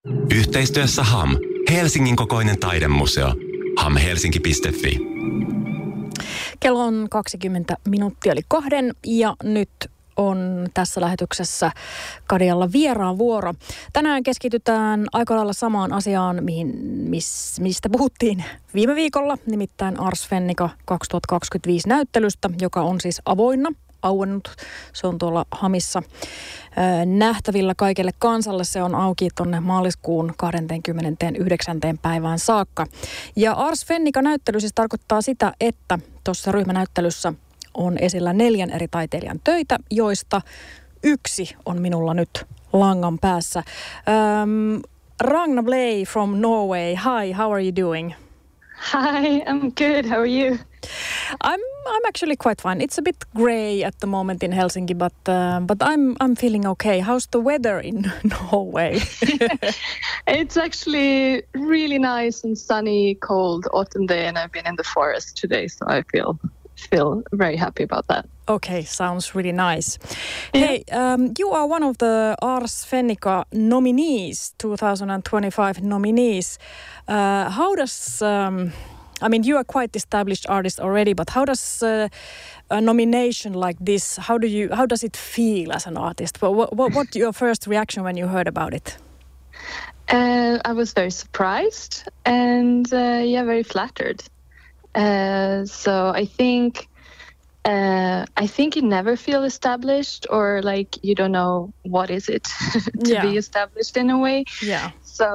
Yhteistyössä HAM, Helsingin kokoinen taidemuseo. hamhelsinki.fi. Kello on 20 minuuttia eli 2 ja nyt on tässä lähetyksessä Kadialla vieraan vuoro. Tänään keskitytään aika lailla samaan asiaan, mistä puhuttiin viime viikolla, nimittäin Ars Fennica 2025 näyttelystä, joka on siis auennut. Se on tuolla Hamissa nähtävillä kaikelle kansalle. Se on auki tuonne maaliskuun 29. päivään saakka. Ja Ars Fennica-näyttely siis tarkoittaa sitä, että tuossa ryhmänäyttelyssä on esillä 4 eri taiteilijan töitä, joista yksi on minulla nyt langan päässä. Ragna Blay from Norway. Hi, how are you doing? Hi, I'm good. How are you? I'm actually quite fine. It's a bit grey at the moment in Helsinki, but I'm feeling okay. How's the weather in Norway? It's actually really nice and sunny, cold autumn day, and I've been in the forest today, so I feel very happy about that. Okay, sounds really nice. Yeah. Hey, you are one of the Ars Fennica nominees, 2025 nominees. How does... I mean, you are quite established artist already, but how does a nomination like this, how does it feel as an artist? What your first reaction when you heard about it? I was very surprised and very flattered. So I think you never feel established, or like you don't know what is it to be established in a way. Yeah.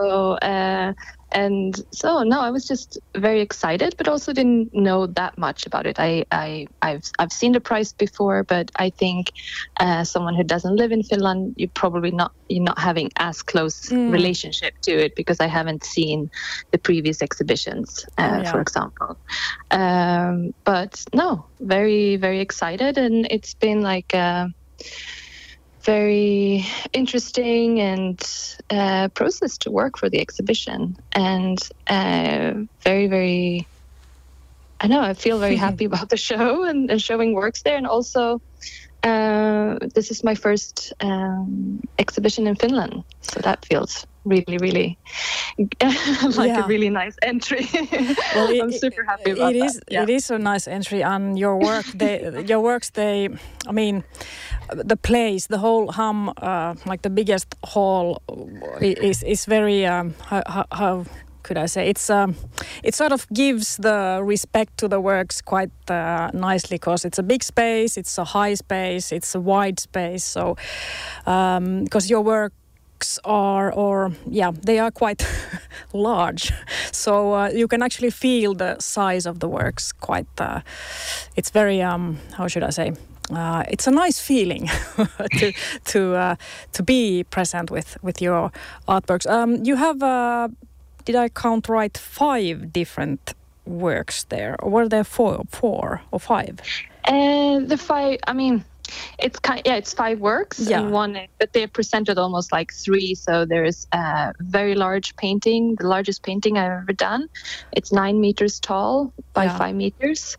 So I was just very excited, but also didn't know that much about it. I've seen the prize before, but I think someone who doesn't live in Finland, you're not having as close relationship to it, because I haven't seen the previous exhibitions, for example. But no, very, very excited, and it's been like very interesting and process to work for the exhibition, and very, very, I feel very happy about the show and showing works there. And also this is my first exhibition in Finland, so that feels really, really like a really nice entry. Well, I'm super happy about that. It is a nice entry, and your work, I mean, the place, the whole HAM, like the biggest hall, is very how could I say? It sort of gives the respect to the works quite nicely, because it's a big space, it's a high space, it's a wide space. So, because your works they are quite large, so you can actually feel the size of the works quite. It's very how should I say? It's a nice feeling to be present with your artworks. You have, did I count right, 5 different works there, or were there 4 or 5? The 5. I mean, it's 5 works in one, but they're presented almost like 3. So there's a very large painting, the largest painting I've ever done. It's 9 meters tall by 5 meters.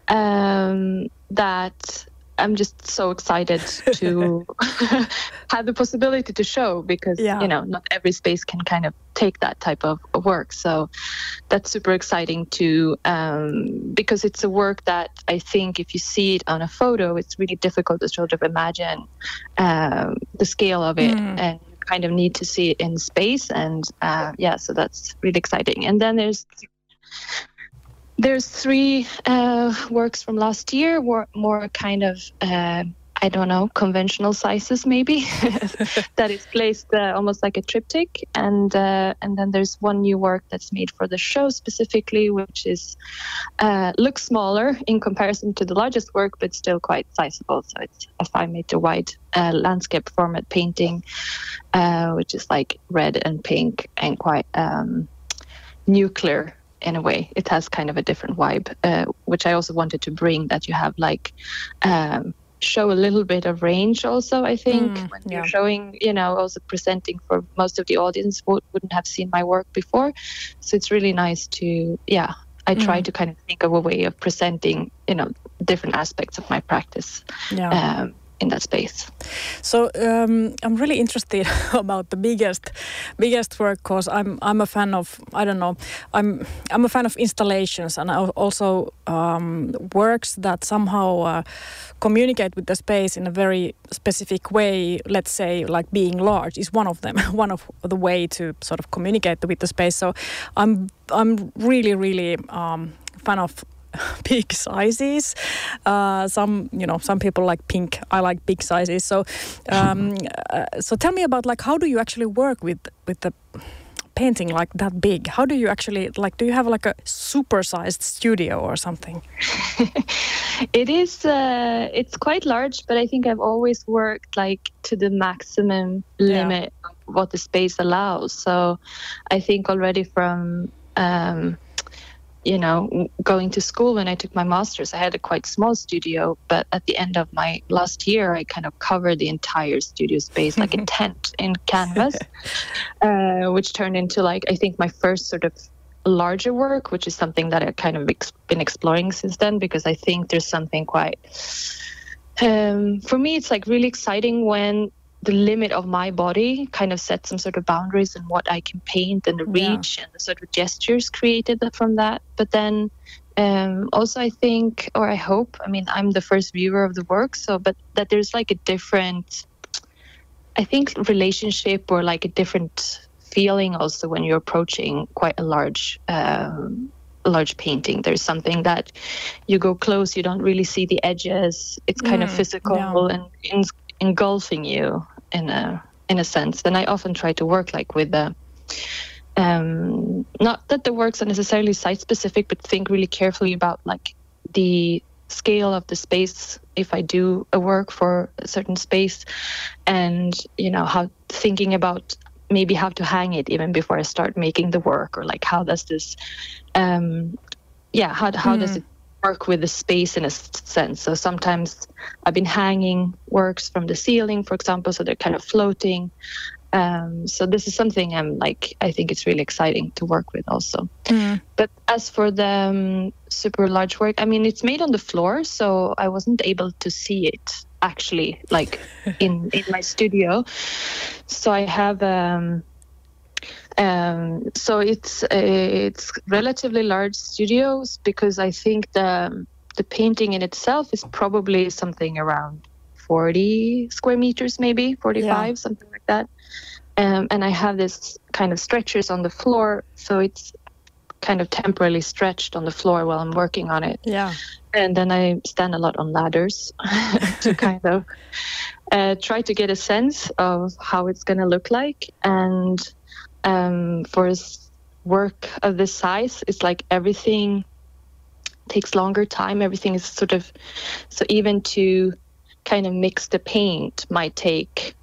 That I'm just so excited to have the possibility to show, because not every space can kind of take that type of work. So that's super exciting too, because it's a work that I think if you see it on a photo, it's really difficult to sort of imagine the scale of it, and you kind of need to see it in space. And so that's really exciting. And then there's 3 works from last year, more kind of, conventional sizes maybe, that is placed almost like a triptych. And then there's one new work that's made for the show specifically, which is looks smaller in comparison to the largest work, but still quite sizable. So it's a 5 meter wide landscape format painting, which is like red and pink and quite nuclear. In a way, it has kind of a different vibe, which I also wanted to bring, that you have like show a little bit of range also, I think, when you're showing, also presenting for most of the audience wouldn't have seen my work before. So it's really nice to, I try to kind of think of a way of presenting, different aspects of my practice in that space. So I'm really interested about the biggest work, because I'm a fan of, I don't know, I'm a fan of installations, and also works that somehow communicate with the space in a very specific way. Let's say like being large is one of them, one of the way to sort of communicate with the space. So I'm really fan of big sizes. Some people like pink. I like big sizes. So so tell me about, like, how do you actually work with the painting like that big? How do you actually, like, do you have like a supersized studio or something? It is it's quite large, but I think I've always worked like to the maximum limit of what the space allows. So I think already from going to school when I took my master's, I had a quite small studio, but at the end of my last year, I kind of covered the entire studio space like a tent in canvas, which turned into, like, I think my first sort of larger work, which is something that I've kind of been exploring since then, because I think there's something quite, for me, it's like really exciting when the limit of my body kind of sets some sort of boundaries in what I can paint, and the reach and the sort of gestures created from that. But then also I think, or I hope, I mean, I'm the first viewer of the work, but that there's like a different, I think, relationship, or like a different feeling also when you're approaching quite a large painting. There's something that you go close, you don't really see the edges. It's kind of physical and engulfing you in a sense. Then I often try to work like with the not that the works are necessarily site specific, but think really carefully about like the scale of the space if I do a work for a certain space, and how thinking about maybe how to hang it even before I start making the work, or like how does this how does it work with the space in a sense. So sometimes I've been hanging works from the ceiling, for example, so they're kind of floating. So this is something I think it's really exciting to work with also. But as for the super large work, I mean, it's made on the floor, so I wasn't able to see it actually like in my studio. So I have so it's relatively large studios, because I think the painting in itself is probably something around 40 square meters, maybe 45, something like that. And I have this kind of stretchers on the floor, so it's kind of temporarily stretched on the floor while I'm working on it. Yeah. And then I stand a lot on ladders to kind of try to get a sense of how it's going to look like. And for work of this size, it's like everything takes longer time. Everything is sort of, so even to kind of mix the paint might take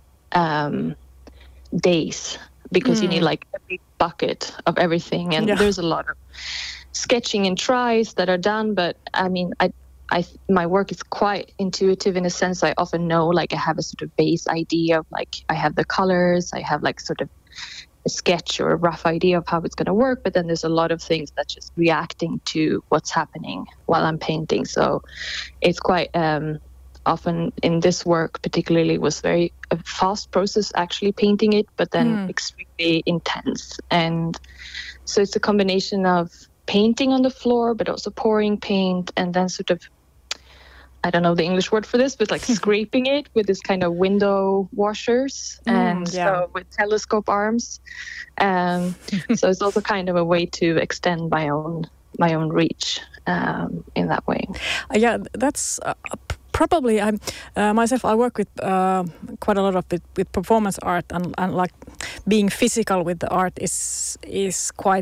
days, because you need like a big bucket of everything, and there's a lot of sketching and tries that are done. But I mean, my work is quite intuitive in a sense. I often know, like, I have a sort of base idea of, like, I have the colors, I have like sort of a sketch or a rough idea of how it's going to work, but then there's a lot of things that's just reacting to what's happening while I'm painting. So it's quite often in this work particularly was very a fast process actually painting it, but then extremely intense. And so it's a combination of painting on the floor, but also pouring paint, and then sort of, I don't know the English word for this, but like scraping it with this kind of window washers, and so with telescope arms. So it's also kind of a way to extend my own reach in that way. That's probably myself. I work with quite a lot of with performance art, and like being physical with the art is quite.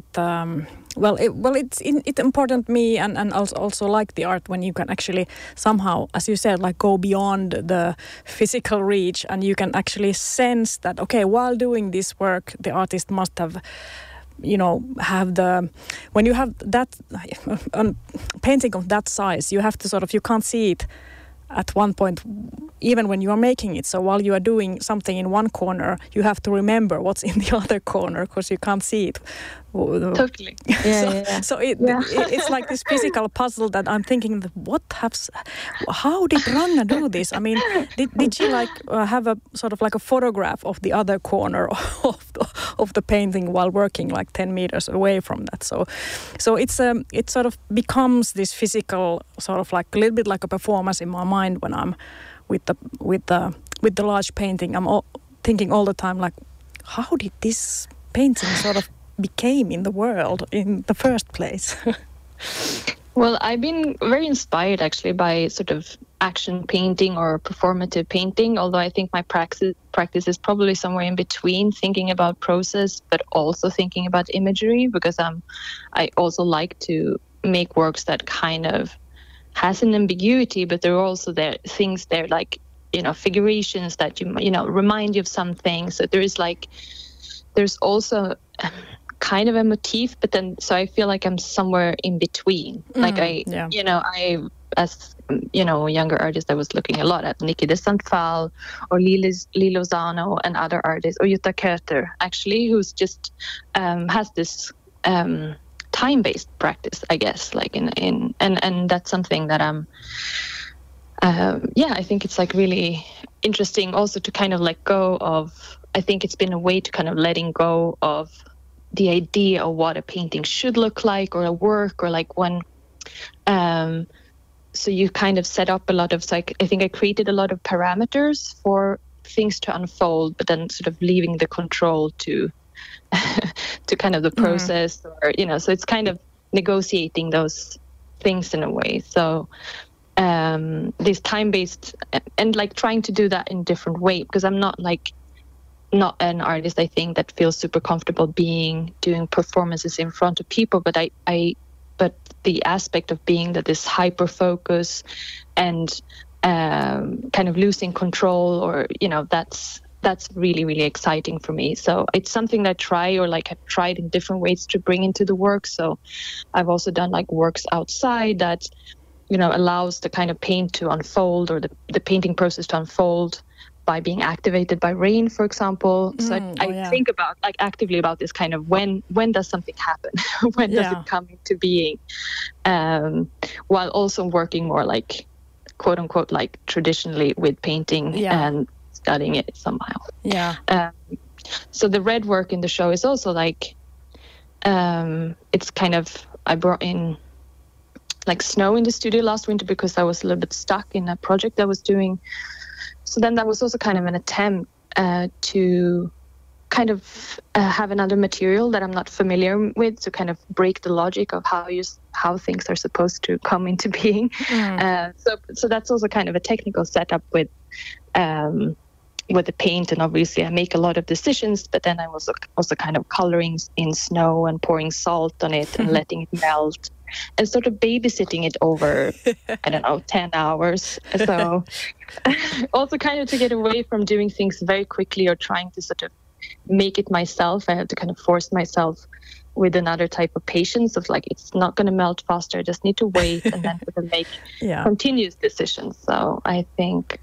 It's important to me, and also like the art when you can actually somehow, as you said, like go beyond the physical reach, and you can actually sense that, okay, while doing this work, the artist must have, have the, when you have that painting of that size, you have to sort of, you can't see it at one point, even when you are making it. So while you are doing something in one corner, you have to remember what's in the other corner, because you can't see it Totally. Yeah. So it's like this physical puzzle that I'm thinking, how did Ragna do this? I mean, did she like have a sort of like a photograph of the other corner of the painting while working like 10 meters away from that? So it sort of becomes this physical sort of like a little bit like a performance in my mind when I'm with the large painting. I'm thinking all the time like, how did this painting sort of became in the world in the first place? Well, I've been very inspired actually by sort of action painting or performative painting, although I think my practice is probably somewhere in between, thinking about process but also thinking about imagery, because I also like to make works that kind of has an ambiguity, but there are also things there like, figurations that remind you of something. So there's also kind of a motif, but then so I feel like I'm somewhere in between. I as younger artist, I was looking a lot at Niki de Santval or Lilo Zano and other artists, or Jutta Köter actually, who's just has this time-based practice, I guess, like and that's something that I think it's like really interesting also to kind of let go of. I think it's been a way to kind of letting go of the idea of what a painting should look like or a work, or like when so you kind of set up a lot of I think I created a lot of parameters for things to unfold, but then sort of leaving the control to kind of the process, or so it's kind of negotiating those things in a way. So this time-based and like trying to do that in different way, because I'm not an artist, I think, that feels super comfortable doing performances in front of people, but but the aspect of being that this hyper focus and kind of losing control, or that's really, really exciting for me. So it's something that I try, or like I've tried in different ways to bring into the work. So I've also done like works outside that allows the kind of paint to unfold, or the painting process to unfold by being activated by rain, for example. So I think about like actively about this kind of when does something happen? When does it come into being? While also working more like quote unquote like traditionally with painting and studying it somehow. Yeah. So the red work in the show is also like it's kind of, I brought in like snow in the studio last winter because I was a little bit stuck in a project I was doing. So then that was also kind of an attempt to kind of have another material that I'm not familiar with, to kind of break the logic of how things are supposed to come into being. So that's also kind of a technical setup with the paint, and obviously I make a lot of decisions, but then I was also kind of coloring in snow and pouring salt on it and letting it melt and sort of babysitting it over, 10 hours. So also kind of to get away from doing things very quickly or trying to sort of make it myself. I had to kind of force myself with another type of patience of like, it's not going to melt faster. I just need to wait and then sort of make continuous decisions. So I think,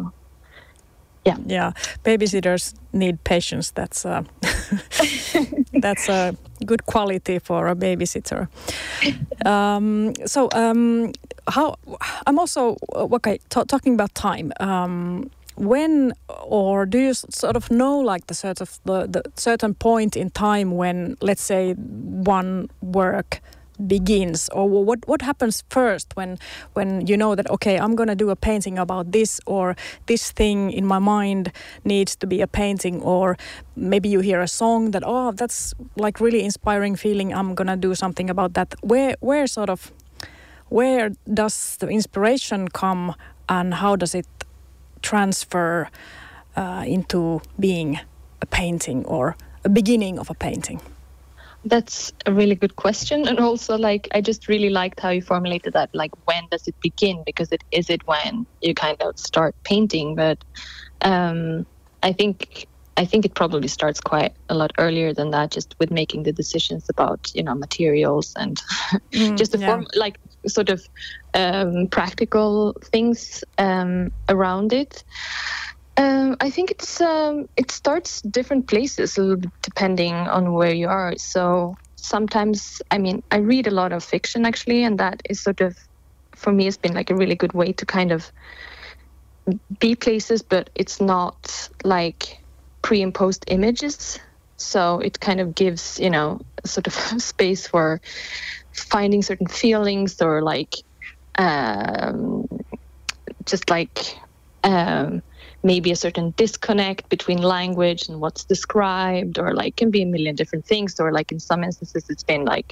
babysitters need patience. That's that's a good quality for a babysitter. How I'm also talking about time. When, or do you sort of know like the certain point in time when, let's say, one work begins, or what happens first when you know that, okay, I'm going to do a painting about this, or this thing in my mind needs to be a painting, or maybe you hear a song that, oh, that's like really inspiring feeling, I'm going to do something about that. Where does the inspiration come, and how does it transfer into being a painting or a beginning of a painting? That's a really good question. And also, like, I just really liked how you formulated that, like, when does it begin? Because is it when you kind of start painting? But I think it probably starts quite a lot earlier than that, just with making the decisions about, materials and just the form, like, sort of practical things around it. I think it starts different places, a little bit depending on where you are. So sometimes, I mean, I read a lot of fiction actually, and that is sort of, for me, it's been like a really good way to kind of be places, but it's not like pre-imposed images. So it kind of gives, you know, sort of space for finding certain feelings, or like just like maybe a certain disconnect between language and what's described, or like can be a million different things. Or like in some instances it's been like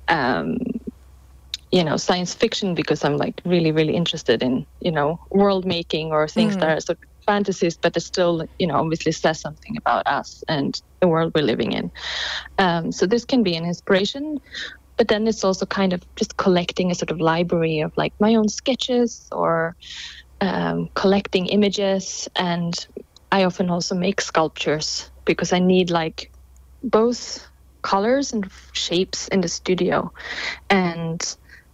you know, science fiction, because I'm like really, really interested in, you know, world making, or things that are sort of fantasies, but it still, you know, obviously says something about us and the world we're living in. So this can be an inspiration, but then it's also kind of just collecting a sort of library of like my own sketches, or collecting images. And I often also make sculptures, because I need like both colors and shapes in the studio. And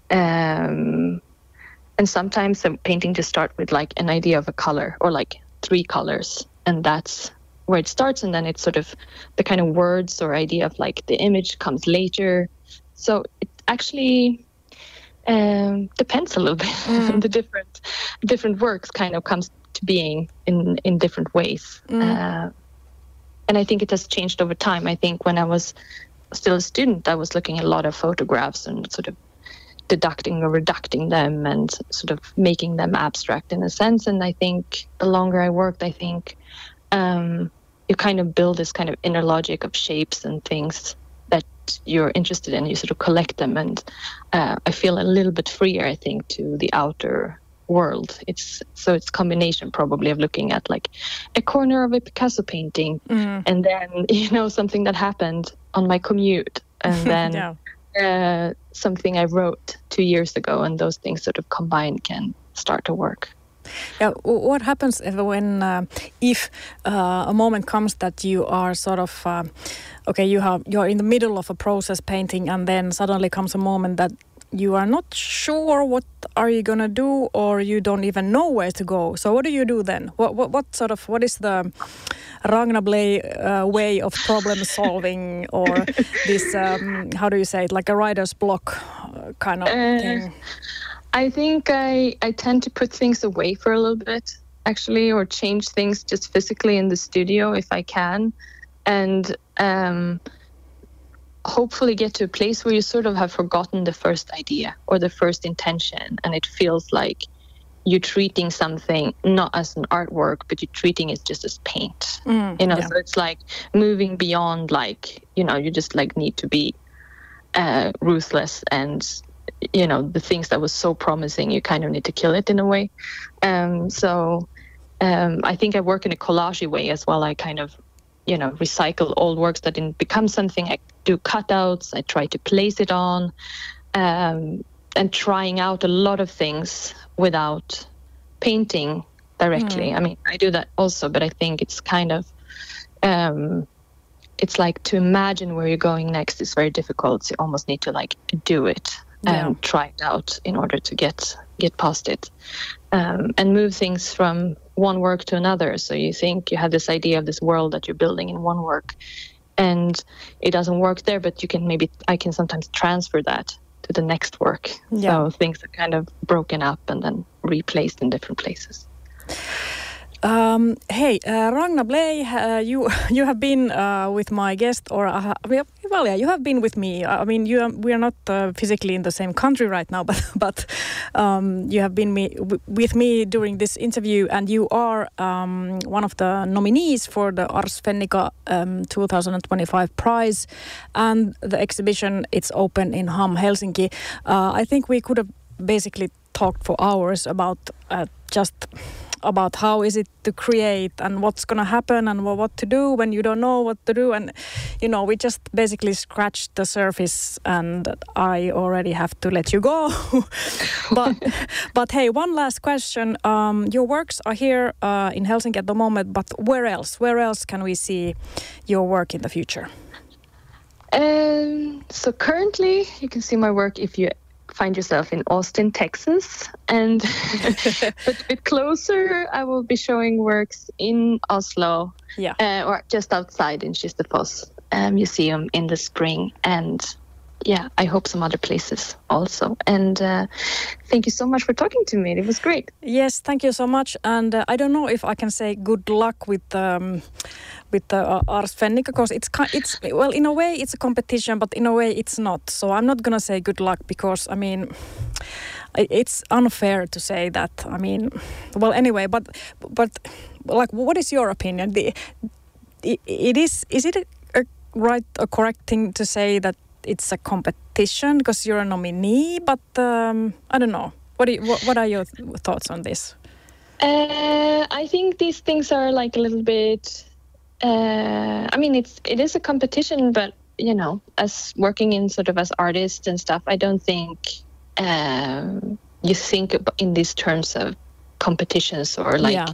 sometimes the painting just starts with like an idea of a color, or like 3 colors, and that's where it starts. And then it's sort of the kind of words or idea of like the image comes later. So it actually depends a little bit. The different works kind of comes to being in different ways. And I think it has changed over time. I think when I was still a student, I was looking at a lot of photographs and sort of deducting or reducting them, and sort of making them abstract in a sense. And I think the longer I worked, I think you kind of build this kind of inner logic of shapes and things that you're interested in. You sort of collect them, and I feel a little bit freer, I think, to the outer world. It's combination probably of looking at like a corner of a Picasso painting, and then, you know, something that happened on my commute, and then something I wrote 2 years ago, and those things sort of combined can start to work. Yeah, what happens if a moment comes that you are sort of you're in the middle of a process painting, and then suddenly comes a moment that you are not sure what are you gonna do, or you don't even know where to go. So what do you do then? What is the Ragnar Bley way of problem solving, or this how do you say it, like a writer's block kind of thing? I think I tend to put things away for a little bit, actually, or change things just physically in the studio if I can, and hopefully get to a place where you sort of have forgotten the first idea or the first intention, and it feels like you're treating something not as an artwork, but you're treating it just as paint. You know, so it's like moving beyond, like, you know, you just like need to be ruthless, and, you know, the things that was so promising, you kind of need to kill it in a way. So I think I work in a collage way as well. I kind of, you know, recycle old works that didn't become something. I do cutouts. I try to place it on, and trying out a lot of things without painting directly. I mean, I do that also, but I think it's kind of, it's like to imagine where you're going next is very difficult. So you almost need to like do it and try it out in order to get past it, and move things from one work to another. So you think you have this idea of this world that you're building in one work, and it doesn't work there, but I can sometimes transfer that to the next work. So things are kind of broken up and then replaced in different places. Hey, Ragnar Bley, you have been with my guest, or you have been with me. I mean, we are not physically in the same country right now, but you have been with me during this interview, and you are one of the nominees for the Ars Fennica 2025 prize, and the exhibition, it's open in HAM Helsinki. I think we could have basically talked for hours about about how is it to create, and what's going to happen, and what to do when you don't know what to do. And, you know, we just basically scratched the surface, and I already have to let you go. But hey, one last question. Your works are here in Helsinki at the moment, but where else? Where else can we see your work in the future? So currently you can see my work if you find yourself in Austin, Texas, and but a bit closer, I will be showing works in Oslo, or just outside in Kistefos Museum in the spring, and yeah, I hope some other places also. And thank you so much for talking to me. It was great. Yes, thank you so much. And I don't know if I can say good luck with the Ars Fennica, because it's well, in a way it's a competition, but in a way it's not. So I'm not gonna say good luck because I mean it's unfair to say that. I mean, well, anyway, but like, what is your opinion? Is it a correct thing to say that it's a competition because you're a nominee? But I don't know. What are your thoughts on this? I think these things are like a little bit. I mean, it is a competition, but you know, as working in sort of as artists and stuff, I don't think you think in these terms of competitions or like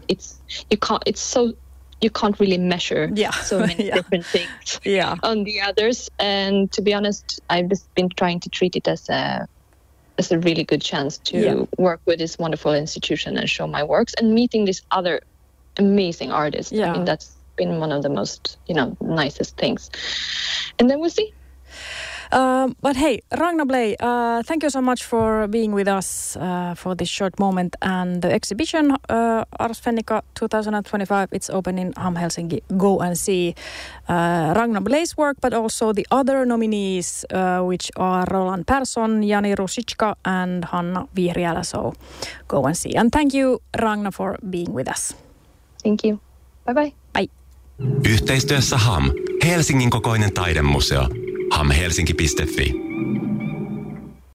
you can't really measure so many different things on the others. And to be honest, I've just been trying to treat it as a really good chance to work with this wonderful institution and show my works and meeting these other amazing artists. I mean, that's been one of the most, nicest things. And then we'll see. But hey, Ragnar Bley, thank you so much for being with us for this short moment. And the exhibition, Ars Fennica 2025, it's open in Ham Helsinki. Go and see Ragnar Bley's work, but also the other nominees, which are Roland Persson, Jani Rusiczka, and Hanna Vihriälä. So go and see. And thank you, Ragnar, for being with us. Thank you. Bye-bye. Bye. Yhteistyössä HAM, Helsingin kokoinen taidemuseo. hamhelsinki.fi